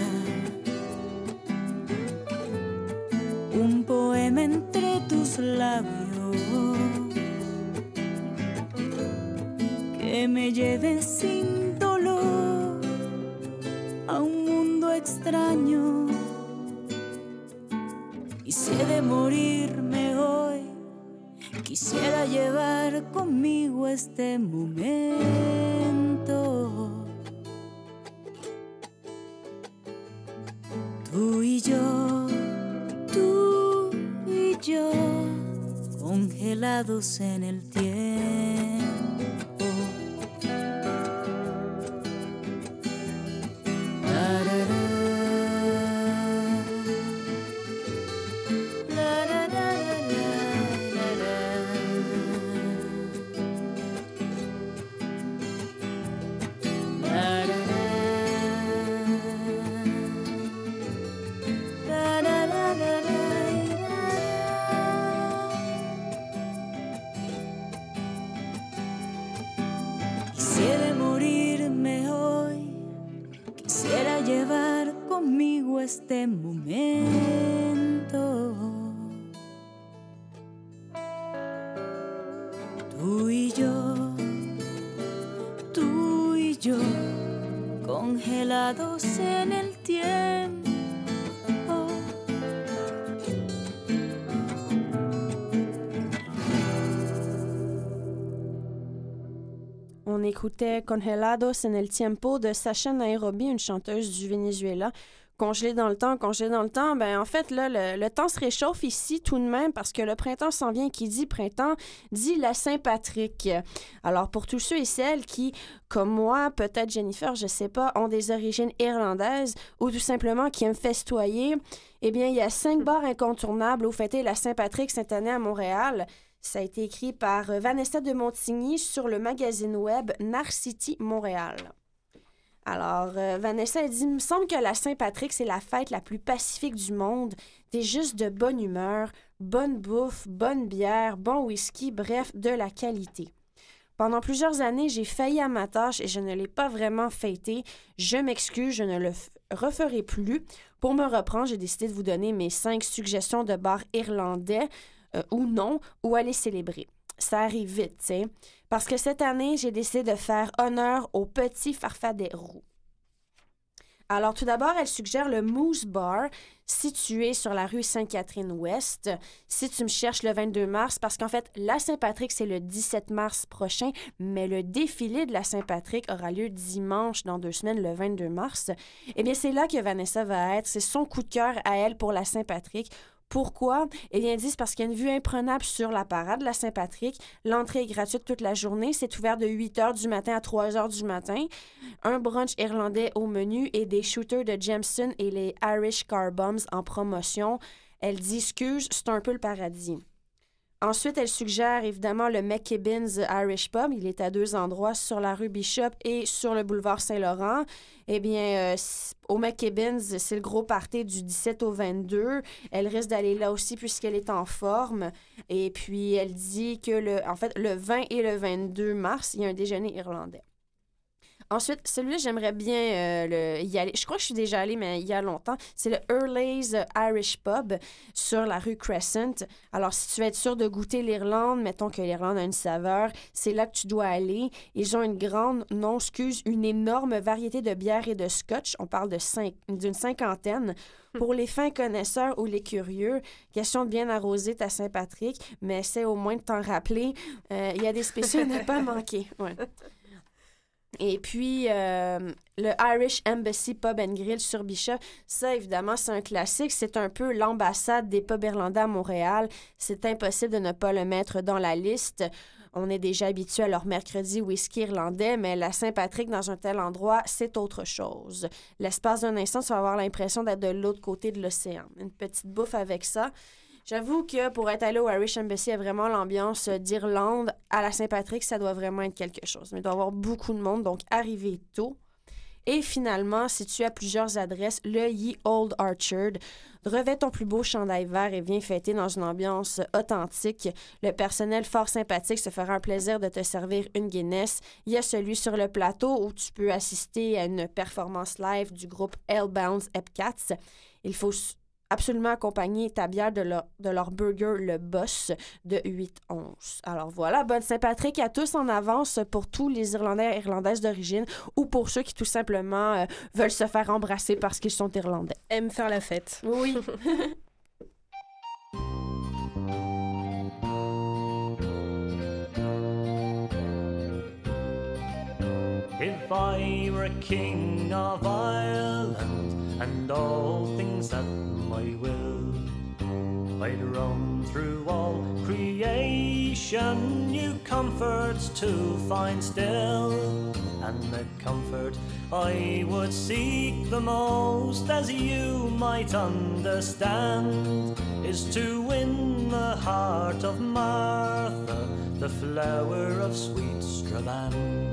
un poema entre tus labios que me lleve sin dolor a un mundo extraño. Y si he de morirme hoy, quisiera llevar conmigo este momento. Tú y yo, tú y yo, congelados en el tiempo. Este momento, tú y yo, tú y yo, congelados en el tiempo. On écoutait Congelados en el Tiempo de Sasha Nairobi, une chanteuse du Venezuela, congeler dans le temps, congeler dans le temps, ben en fait, là, le, le temps se réchauffe ici tout de même parce que le printemps s'en vient. Qui dit printemps, dit la Saint-Patrick. Alors, pour tous ceux et celles qui, comme moi, peut-être Jennifer, je sais pas, ont des origines irlandaises ou tout simplement qui aiment festoyer, eh bien, il y a cinq bars incontournables où fêter la Saint-Patrick cette année à Montréal. Ça a été écrit par Vanessa de Montigny sur le magazine web Narcity Montréal. Alors, euh, Vanessa a dit « Il me semble que la Saint-Patrick, c'est la fête la plus pacifique du monde. T'es juste de bonne humeur, bonne bouffe, bonne bière, bon whisky, bref, de la qualité. » Pendant plusieurs années, j'ai failli à ma tâche et je ne l'ai pas vraiment fêté. Je m'excuse, je ne le f- referai plus. Pour me reprendre, j'ai décidé de vous donner mes cinq suggestions de bars irlandais euh, ou non, où aller célébrer. Ça arrive vite, tu sais. Parce que cette année, j'ai décidé de faire honneur au petit farfadet roux. Alors, tout d'abord, elle suggère le Moose Bar, situé sur la rue Sainte-Catherine-Ouest. Si tu me cherches le vingt-deux mars, parce qu'en fait, la Saint-Patrick, c'est le dix-sept mars prochain, mais le défilé de la Saint-Patrick aura lieu dimanche dans deux semaines, le vingt-deux mars. Eh bien, c'est là que Vanessa va être. C'est son coup de cœur à elle pour la Saint-Patrick. Pourquoi? Eh bien, ils disent parce qu'il y a une vue imprenable sur la parade de la Saint-Patrick. L'entrée est gratuite toute la journée. C'est ouvert de huit heures du matin à trois heures du matin. Un brunch irlandais au menu et des shooters de Jameson et les Irish Car Bombs en promotion. Elle dit, excuse, c'est un peu le paradis. Ensuite, elle suggère évidemment le McKibbin's Irish Pub. Il est à deux endroits, sur la rue Bishop et sur le boulevard Saint-Laurent. Eh bien, euh, au McKibbin's, c'est le gros party du dix-sept au vingt-deux. Elle risque d'aller là aussi puisqu'elle est en forme. Et puis, elle dit que, le, en fait, le vingt et le vingt-deux mars, il y a un déjeuner irlandais. Ensuite, celui-là, j'aimerais bien euh, le, y aller. Je crois que je suis déjà allée, mais il y a longtemps. C'est le Early's Irish Pub sur la rue Crescent. Alors, si tu veux être sûr de goûter l'Irlande, mettons que l'Irlande a une saveur, c'est là que tu dois aller. Ils ont une grande, non, excuse, une énorme variété de bières et de scotch. On parle de cinq, d'une cinquantaine. Pour les fins connaisseurs ou les curieux, question de bien arroser ta Saint-Patrick, mais essaie au moins de t'en rappeler. Euh, il y a des spéciaux à ne pas manquer. Ouais. Et puis, euh, le Irish Embassy Pub and Grill sur Bishop, ça, évidemment, c'est un classique. C'est un peu l'ambassade des pubs irlandais à Montréal. C'est impossible de ne pas le mettre dans la liste. On est déjà habitué à leur mercredi whisky irlandais, mais la Saint-Patrick, dans un tel endroit, c'est autre chose. L'espace d'un instant, tu vas avoir l'impression d'être de l'autre côté de l'océan. Une petite bouffe avec ça. J'avoue que pour être allé au Irish Embassy, il y a vraiment l'ambiance d'Irlande à la Saint-Patrick, ça doit vraiment être quelque chose. Mais il doit y avoir beaucoup de monde, donc arrivez tôt. Et finalement, situé à plusieurs adresses, le Ye Old Orchard. Revêt ton plus beau chandail vert et viens fêter dans une ambiance authentique. Le personnel fort sympathique se fera un plaisir de te servir une Guinness. Il y a celui sur le plateau où tu peux assister à une performance live du groupe Hellbound Epcats. Il faut absolument accompagner ta bière de leur, de leur burger Le Boss de huit onces. Alors voilà, bonne Saint-Patrick à tous en avance pour tous les Irlandais et Irlandaises d'origine ou pour ceux qui tout simplement euh, veulent se faire embrasser parce qu'ils sont Irlandais. Aime faire la fête. Oui. If I were king of Ireland and all things at my will, I'd roam through all creation, new comforts to find still. And the comfort I would seek the most, as you might understand, is to win the heart of Martha, the flower of sweet Strabane.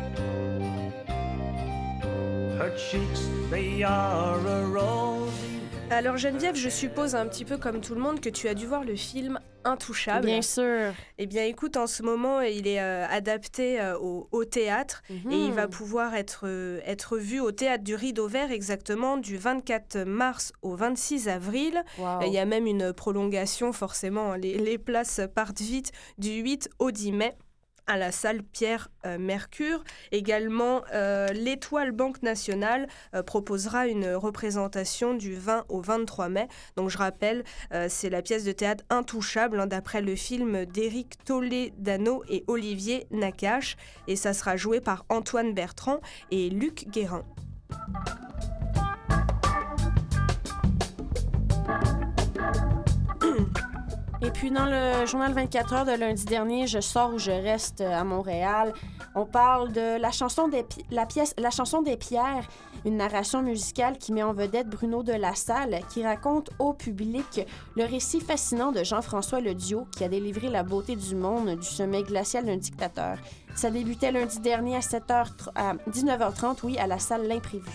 Her cheeks, they are a rosy. Alors Geneviève, je suppose un petit peu comme tout le monde que tu as dû voir le film Intouchable. Bien sûr. Eh bien écoute, en ce moment, il est euh, adapté euh, au, au théâtre Mm-hmm. et il va pouvoir être, euh, être vu au Théâtre du Rideau Vert exactement du vingt-quatre mars au vingt-six avril. Wow. Il y a même une prolongation forcément, les, les places partent vite du huit au dix mai. À la salle Pierre euh, Mercure. Également, euh, l'Étoile Banque Nationale euh, proposera une représentation du vingt au vingt-trois mai. Donc je rappelle, euh, c'est la pièce de théâtre Intouchable, hein, d'après le film d'Éric Toledano et Olivier Nakache. Et ça sera joué par Antoine Bertrand et Luc Guérin. Et puis dans le journal vingt-quatre heures de lundi dernier, Je sors ou je reste à Montréal, on parle de la chanson des, pi- la pièce, la chanson des pierres, une narration musicale qui met en vedette Bruno de La Salle, qui raconte au public le récit fascinant de Jean-François Lediot, qui a délivré la beauté du monde du sommet glacial d'un dictateur. Ça débutait lundi dernier à, sept heures, à dix-neuf heures trente, oui, à la salle L'Imprévu.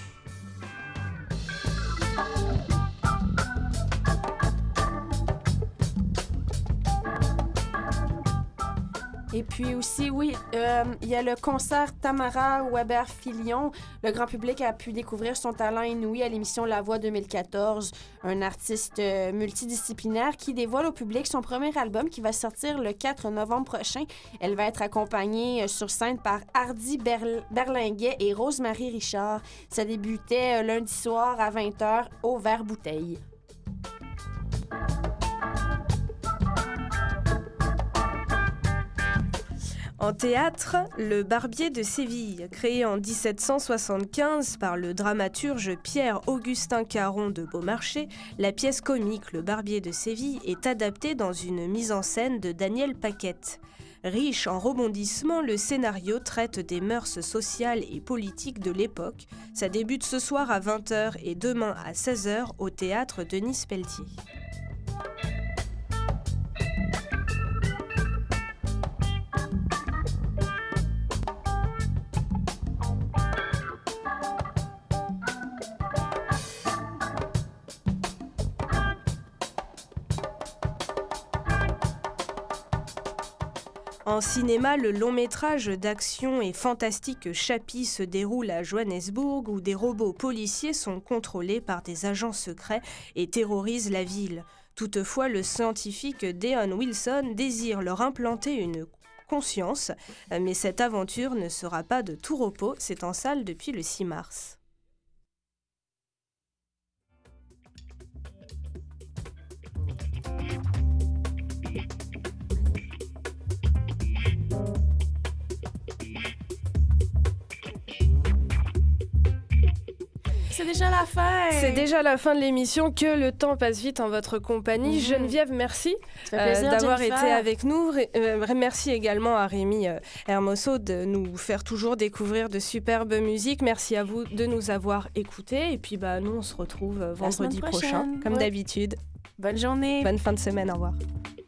Et puis aussi, oui, euh, il y a le concert Tamara Weber-Filion. Le grand public a pu découvrir son talent inouï à l'émission La Voix deux mille quatorze, un artiste euh, multidisciplinaire qui dévoile au public son premier album qui va sortir le quatre novembre prochain. Elle va être accompagnée euh, sur scène par Hardy Berl- Berlinguet et Rose-Marie Richard. Ça débutait euh, lundi soir à vingt heures au Vert-Bouteille. En théâtre, Le Barbier de Séville, créé en dix-sept cent soixante-quinze par le dramaturge Pierre-Augustin Caron de Beaumarchais, la pièce comique Le Barbier de Séville est adaptée dans une mise en scène de Daniel Paquette. Riche en rebondissements, le scénario traite des mœurs sociales et politiques de l'époque. Ça débute ce soir à vingt heures et demain à seize heures au théâtre Denis Pelletier. En cinéma, le long-métrage d'action et fantastique Chappie se déroule à Johannesburg où des robots policiers sont contrôlés par des agents secrets et terrorisent la ville. Toutefois, le scientifique Deon Wilson désire leur implanter une conscience, mais cette aventure ne sera pas de tout repos, c'est en salle depuis le six mars. C'est déjà la fin! C'est déjà la fin de l'émission, que le temps passe vite en votre compagnie. Mmh. Geneviève, merci Ça fait plaisir, euh, d'avoir Jennifer. été avec nous. Ré- euh, merci également à Rémi euh, Hermoso de nous faire toujours découvrir de superbes musiques. Merci à vous de nous avoir écoutés. Et puis bah, nous, on se retrouve euh, La semaine vendredi prochain, prochaine. comme Ouais. d'habitude. Bonne journée! Bonne fin de semaine, au revoir.